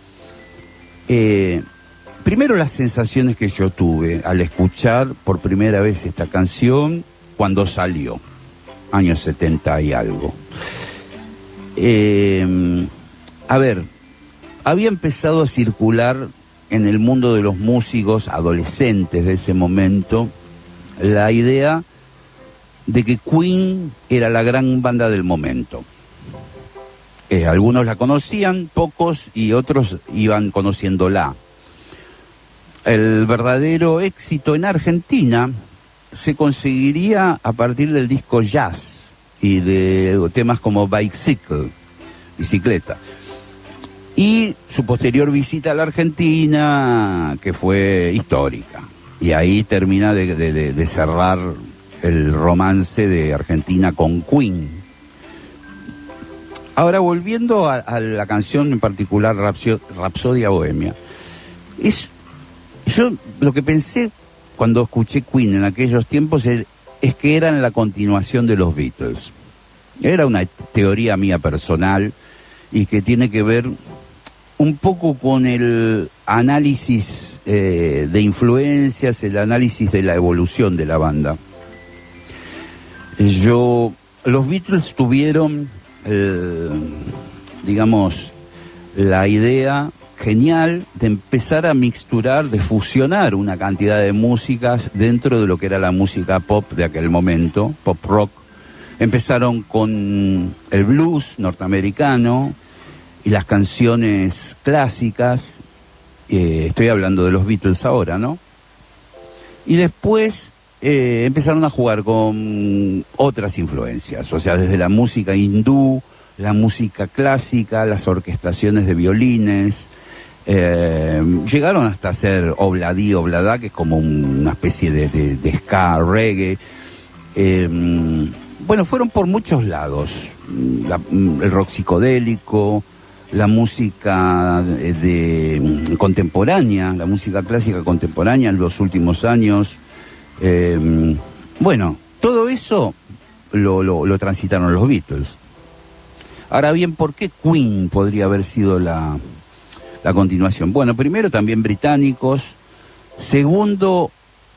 primero las sensaciones que yo tuve al escuchar por primera vez esta canción cuando salió, años 70 y algo. A ver, había empezado a circular en el mundo de los músicos adolescentes de ese momento la idea de que Queen era la gran banda del momento. Algunos la conocían, pocos, y otros iban conociéndola. El verdadero éxito en Argentina se conseguiría a partir del disco Jazz y de temas como Bicycle, bicicleta. Y su posterior visita a la Argentina, que fue histórica. Y ahí termina de cerrar el romance de Argentina con Queen. Ahora, volviendo a la canción en particular, Rapsodia Bohemia. Yo lo que pensé cuando escuché Queen en aquellos tiempos es que eran la continuación de los Beatles. Era una teoría mía personal y que tiene que ver un poco con el análisis de influencias, el análisis de la evolución de la banda. Los Beatles tuvieron, digamos, la idea genial de empezar a mixturar, de fusionar una cantidad de músicas dentro de lo que era la música pop de aquel momento, pop rock. Empezaron con el blues norteamericano y las canciones clásicas, estoy hablando de los Beatles ahora, ¿no? Y después empezaron a jugar con otras influencias, o sea, desde la música hindú, la música clásica, las orquestaciones de violines, llegaron hasta hacer obladí, obladá, que es como una especie de ska, reggae. Bueno, fueron por muchos lados, el rock psicodélico, la música contemporánea, la música clásica contemporánea en los últimos años. Bueno, todo eso lo transitaron los Beatles. Ahora bien, ¿por qué Queen podría haber sido la continuación? Bueno, primero, también británicos. Segundo,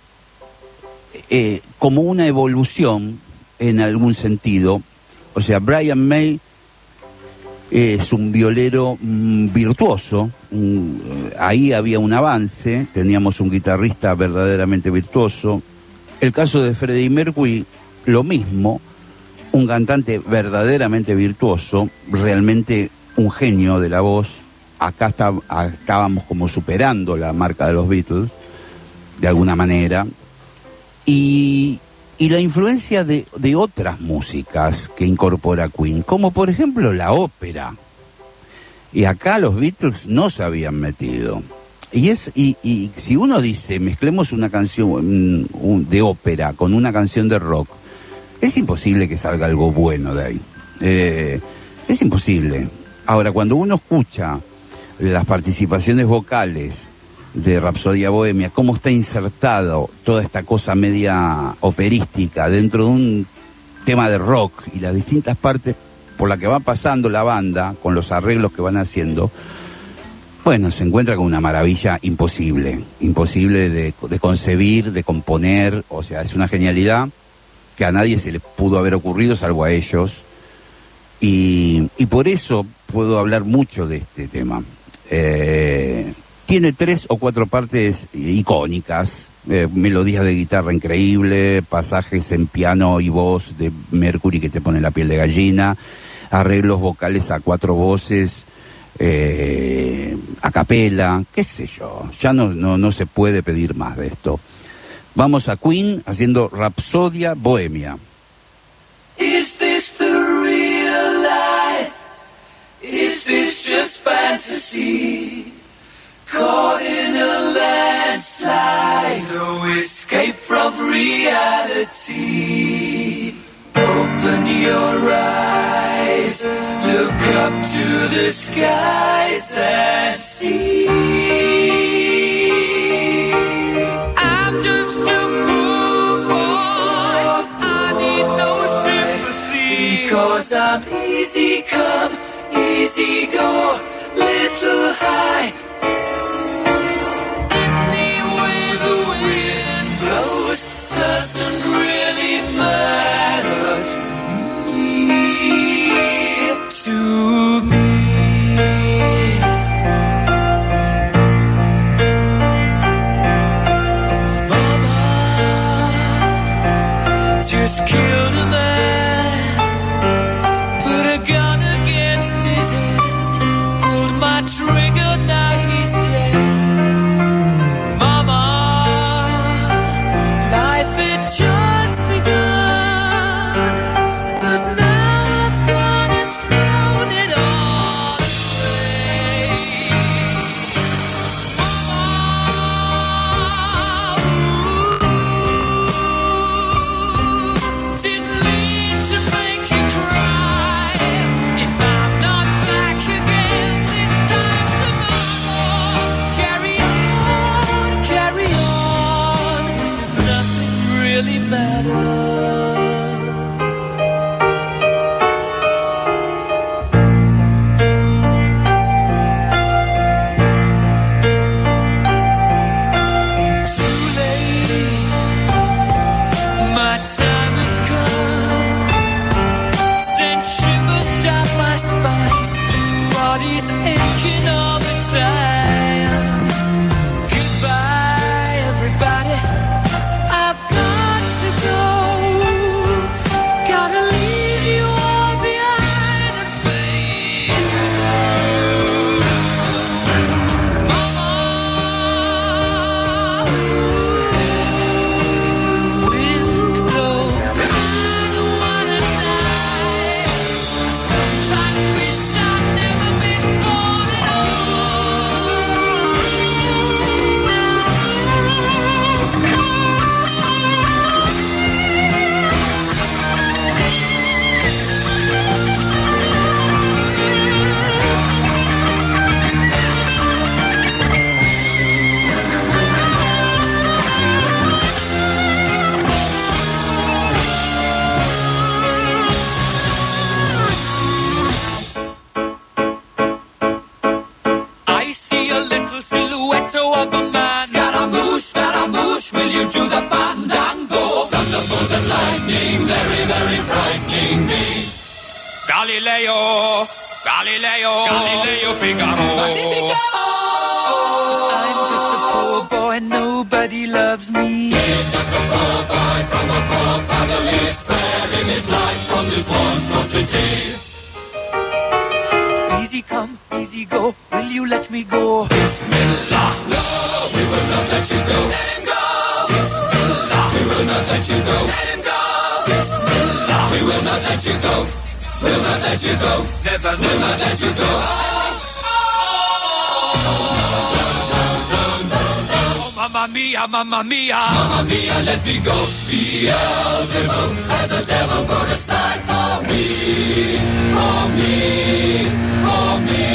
como una evolución en algún sentido. O sea, Brian May es un violero virtuoso. Ahí había un avance, teníamos un guitarrista verdaderamente virtuoso. El caso de Freddie Mercury, lo mismo, un cantante verdaderamente virtuoso, realmente un genio de la voz. Acá estábamos como superando la marca de los Beatles, de alguna manera. Y la influencia de otras músicas que incorpora Queen, como por ejemplo la ópera. Y acá los Beatles no se habían metido. Y si uno dice, mezclemos una canción de ópera con una canción de rock, es imposible que salga algo bueno de ahí. Es imposible. Ahora, cuando uno escucha las participaciones vocales de Rapsodia Bohemia, cómo está insertado toda esta cosa media operística dentro de un tema de rock y las distintas partes por las que va pasando la banda, con los arreglos que van haciendo, bueno, se encuentra con una maravilla imposible de concebir, de componer. O sea, es una genialidad que a nadie se le pudo haber ocurrido salvo a ellos, y por eso puedo hablar mucho de este tema. Tiene 3 o 4 partes icónicas, melodías de guitarra increíble, pasajes en piano y voz de Mercury que te pone la piel de gallina, arreglos vocales a 4 voces, a capela, qué sé yo, ya no se puede pedir más de esto. Vamos a Queen haciendo Rapsodia Bohemia. Is this the real life? Is this just fantasy? Caught in a landslide, no escape from reality. Open your eyes, look up to the skies and see. I'm just a cool boy, I need no sympathy, because I'm easy come, easy go, little high. Any way the wind blows doesn't really matter to me. Mama just killed a man, put a gun against his head, pulled my trigger, now he's dead. Mama, life had just begun, but now I've gone and thrown it all away. Didn't mean to make you cry. If I'm not back again this time tomorrow, carry on, carry on, 'cause nothing really matters. Too late, my time has come. Sent shivers down my spine, body's aching all the time. Goodbye, everybody, I've got to go. Gotta leave you all behind and face Mama, wind blows, I don't wanna die. Sometimes wish I'd never been born at I see a little silhouette of a man. Scaramouche, will you do the fandango? Thunderbolt and lightning, very, very frightening me. Galileo, Figaro. Magnifico! I'm just a poor boy, nobody loves me. He's just a poor boy from a poor family, sparing his life from this monstrosity. Easy come, easy go, will you let me go? Bismillah, no, we will not let you go. Let him go! Bismillah, we will not let you go. Let him go! Bismillah, we will not let you go. We'll not let you go. Never, will not let you go. Oh, oh, oh, oh, oh, oh, oh. Mamma mia, mamma mia. Mamma mia, let me go. Beelzebub has a devil put aside for me. For me. For me.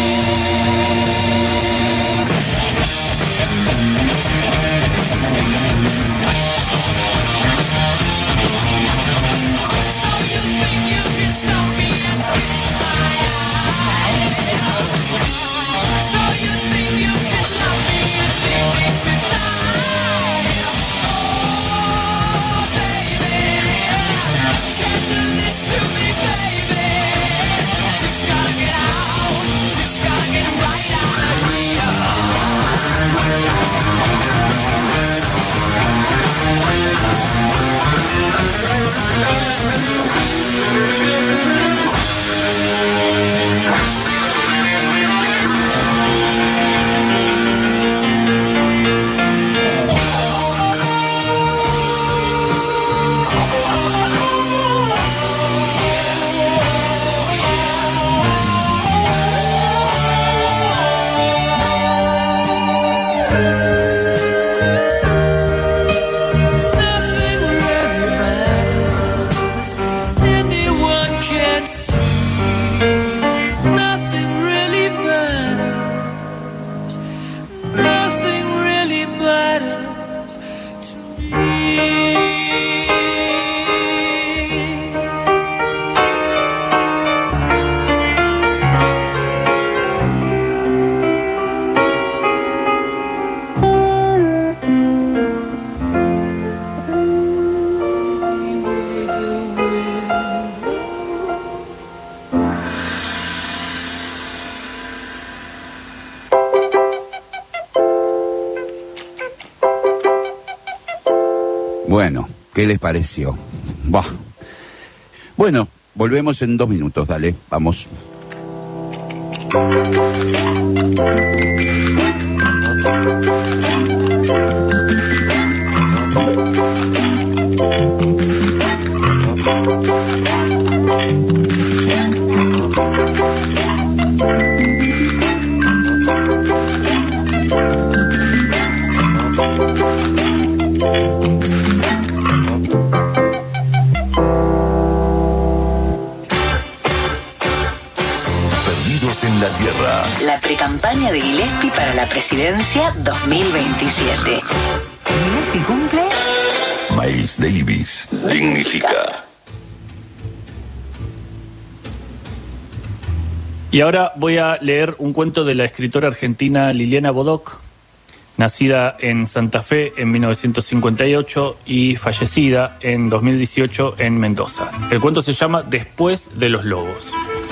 Bueno, ¿qué les pareció? Bah. Bueno, volvemos en 2 minutos, dale, vamos. En la tierra. La precampaña de Gillespie para la presidencia 2027. ¿Gillespie cumple? Miles Davis dignifica. Y ahora voy a leer un cuento de la escritora argentina Liliana Bodoc, nacida en Santa Fe en 1958 y fallecida en 2018 en Mendoza. El cuento se llama Después de los lobos.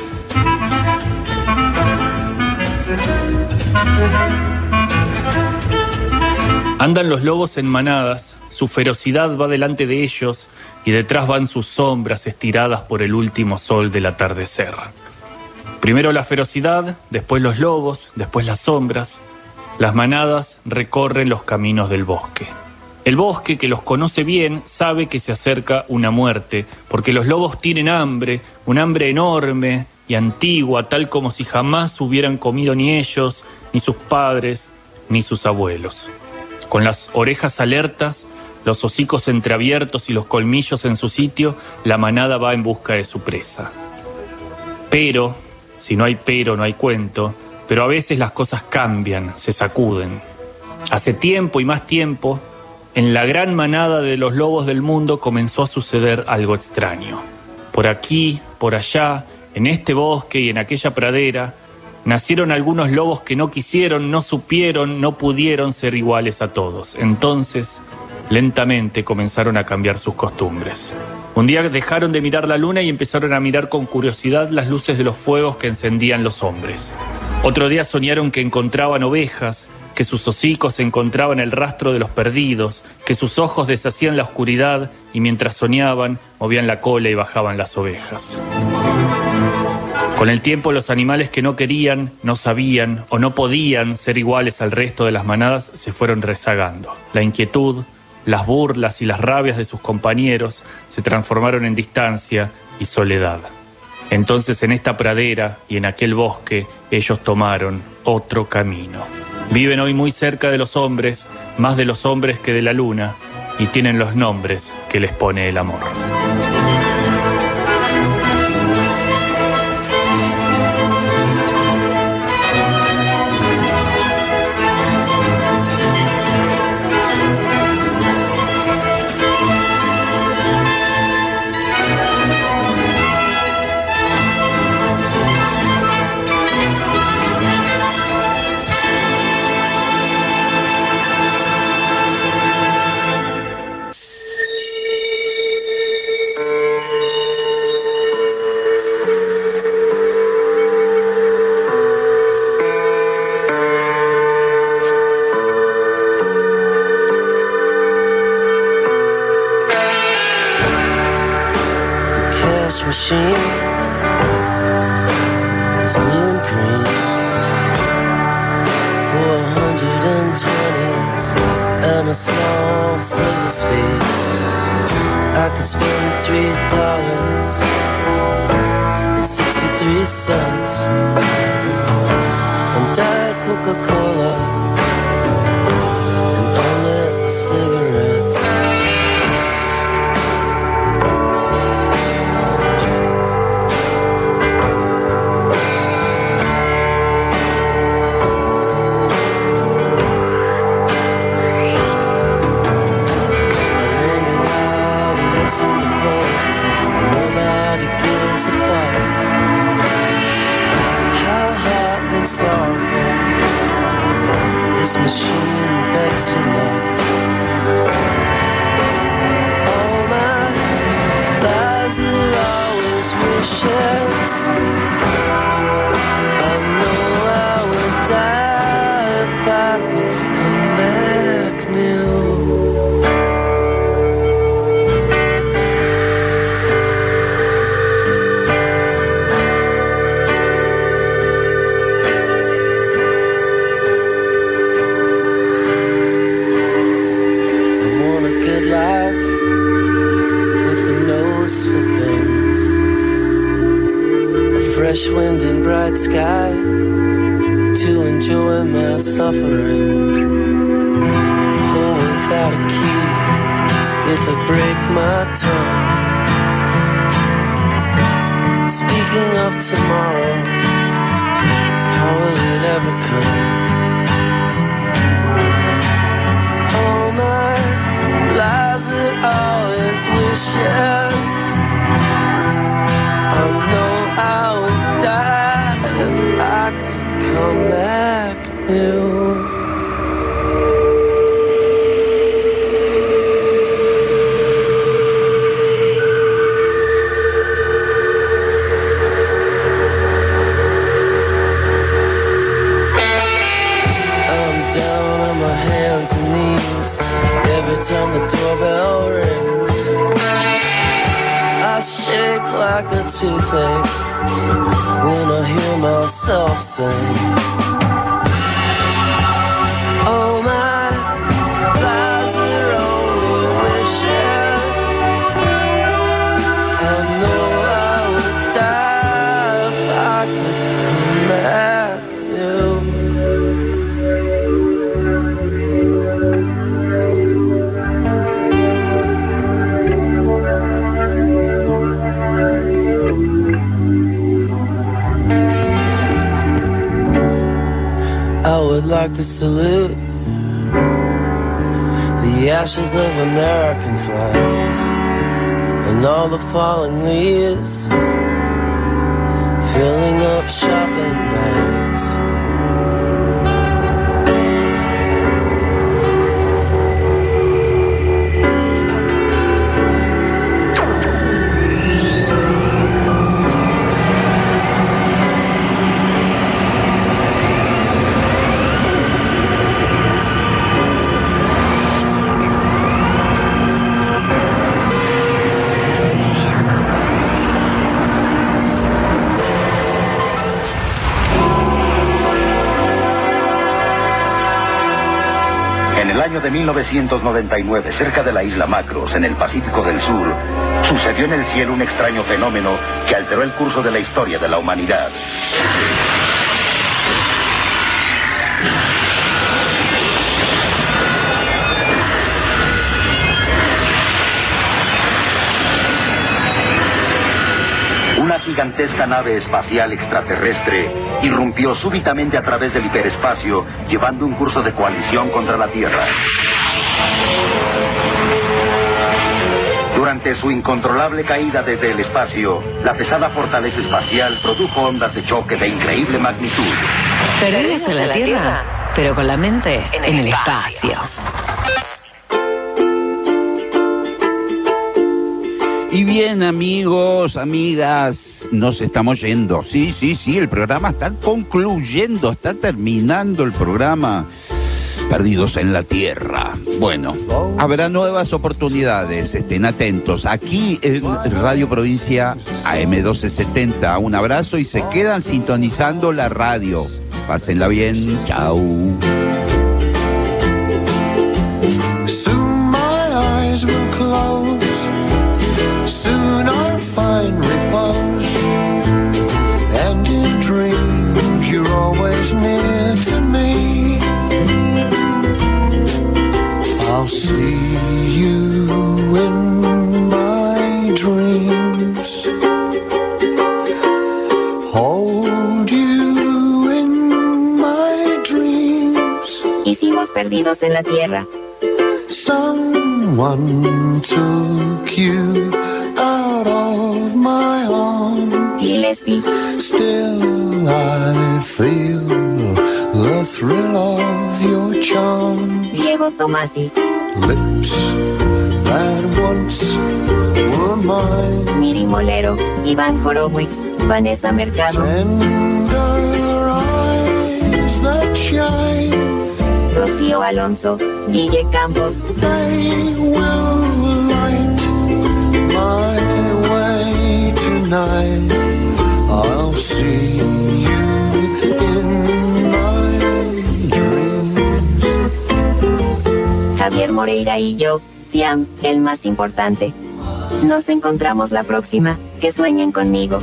Andan los lobos en manadas, su ferocidad va delante de ellos y detrás van sus sombras estiradas por el último sol del atardecer. Primero la ferocidad, después los lobos, después las sombras. Las manadas recorren los caminos del bosque. El bosque, que los conoce bien, sabe que se acerca una muerte, porque los lobos tienen hambre, un hambre enorme y antigua, tal como si jamás hubieran comido ni ellos, ni sus padres, ni sus abuelos. Con las orejas alertas, los hocicos entreabiertos y los colmillos en su sitio, la manada va en busca de su presa. Pero, si no hay pero, no hay cuento, pero a veces las cosas cambian, se sacuden. Hace tiempo y más tiempo, en la gran manada de los lobos del mundo comenzó a suceder algo extraño. Por aquí, por allá, en este bosque y en aquella pradera, nacieron algunos lobos que no quisieron, no supieron, no pudieron ser iguales a todos. Entonces, lentamente comenzaron a cambiar sus costumbres. Un día dejaron de mirar la luna y empezaron a mirar con curiosidad las luces de los fuegos que encendían los hombres. Otro día soñaron que encontraban ovejas, que sus hocicos encontraban el rastro de los perdidos, que sus ojos deshacían la oscuridad y mientras soñaban, movían la cola y bajaban las ovejas. Con el tiempo, los animales que no querían, no sabían o no podían ser iguales al resto de las manadas se fueron rezagando. La inquietud, las burlas y las rabias de sus compañeros se transformaron en distancia y soledad. Entonces, en esta pradera y en aquel bosque, ellos tomaron otro camino. Viven hoy muy cerca de los hombres, más de los hombres que de la luna, y tienen los nombres que les pone el amor. Machine is blue and green for 120s and a small silver sphere. I could spend $3.63 on Diet Coca-Cola and unlit cigarettes. This machine begs your luck. All my lies are always wishes. I know I would die if I could come back new. Fresh wind and bright sky to enjoy my suffering. Oh, without a key, if I break my tongue. Speaking of tomorrow, how will it ever come? All my lies are always wishes. I know I would die if I could come back new. I'm down on my hands and knees every time the doorbell rings. I shake like a toothache when I hear myself sing. Oh, my lies are only wishes. I know I would die if I could come back new. I would like to salute the ashes of American flags and all the falling leaves, filling up shopping bags. En el año de 1999, cerca de la isla Macros, en el Pacífico del Sur, sucedió en el cielo un extraño fenómeno que alteró el curso de la historia de la humanidad. gigantesca nave espacial extraterrestre irrumpió súbitamente a través del hiperespacio, llevando un curso de coalición contra la Tierra. Durante su incontrolable caída desde el espacio, la pesada fortaleza espacial produjo ondas de choque de increíble magnitud. Perdidos en la Tierra, pero con la mente en el espacio. Y bien, amigos, amigas, nos estamos yendo. Sí, el programa está concluyendo, está terminando el programa. Perdidos en la Tierra. Bueno, habrá nuevas oportunidades, estén atentos. Aquí en Radio Provincia AM1270. Un abrazo y se quedan sintonizando la radio. Pásenla bien, chao. Soon my eyes will close. Soon I'll find repose. And in dreams you're always near to me. I'll see you in my dreams. Hold you in my dreams. Hicimos Perdidos en la Tierra. Someone took you out of my arms. Gillespie. Still I feel the thrill of your charm. Diego Tomasi. Lips that once were mine. Miri Molero, Iván Horowitz, Vanessa Mercado. Tender eyes that shine. Rocío Alonso, Guille Campos. They will light my way tonight. I'll see you in my dreams. Javier Moreira y yo, Siam, el más importante. Nos encontramos la próxima. Que sueñen conmigo.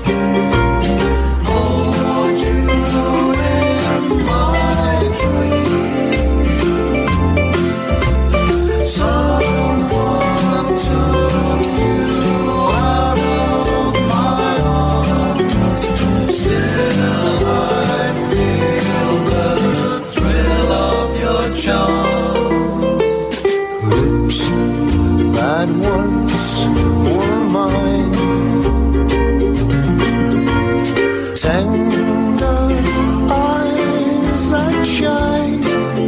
Lips that once were mine. Tender eyes that shine.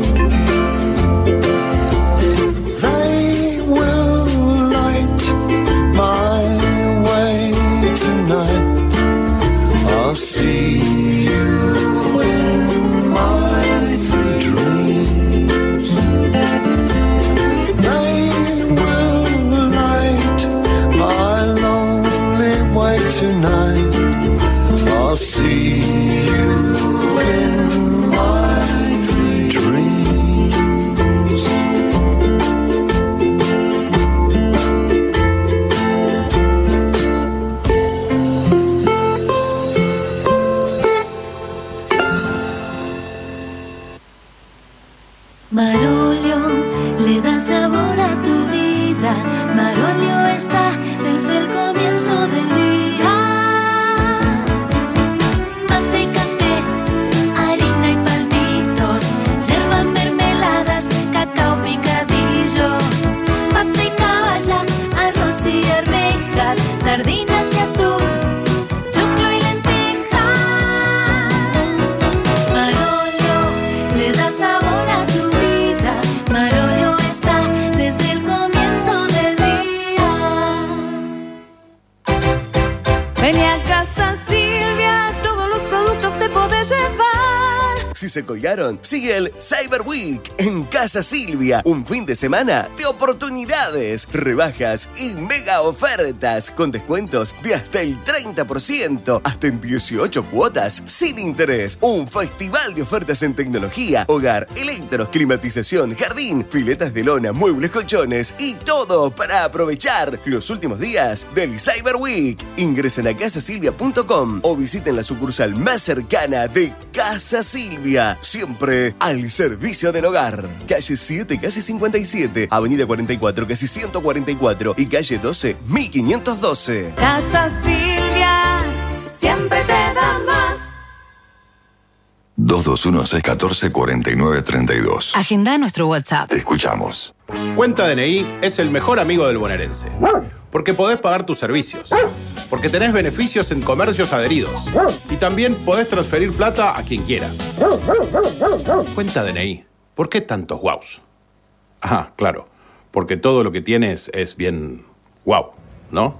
They will light my way tonight. I'll see you in my dreams. They will light my lonely way tonight. I'll see you in my dreams. Marolio le da sabor a tu vida. Marolio está desde el comienzo del día. Mate y café, harina y palmitos, yerba, mermeladas, cacao picadillo, pata y caballa, arroz y arvejas, sardinas y atún, choclo y lentejas. Marolio le da sabor a tu vida. Marolio está desde el comienzo del día. Vení a Casa Silvia, todos los productos te podés llevar. Si se colgaron, sigue el Cyber Week en Casa Silvia. Un fin de semana de oportunidades, rebajas y mega ofertas con descuentos de hasta el 30%, hasta en 18 cuotas sin interés. Un festival de ofertas en tecnología, hogar, electros, climatización, jardín, filetas de lona, muebles, colchones y todo para aprovechar los últimos días del Cyber Week. Ingresen a casasilvia.com o visiten la sucursal más cercana de Casa Silvia. Siempre al servicio del hogar. Calle 7, casi 57, Avenida 44, casi 144 y calle 12, 1512. Casa Silvia, siempre te da más. 221-614-4932. Agenda nuestro WhatsApp. Te escuchamos. Cuenta DNI es el mejor amigo del bonaerense. Porque podés pagar tus servicios. Porque tenés beneficios en comercios adheridos. Y también podés transferir plata a quien quieras. Cuenta DNI. ¿Por qué tantos guaus? Ah, claro. Porque todo lo que tienes es bien guau, ¿no?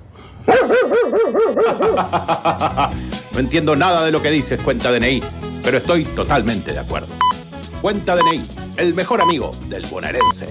No entiendo nada de lo que dices, Cuenta DNI, pero estoy totalmente de acuerdo. Cuenta DNI, el mejor amigo del bonaerense.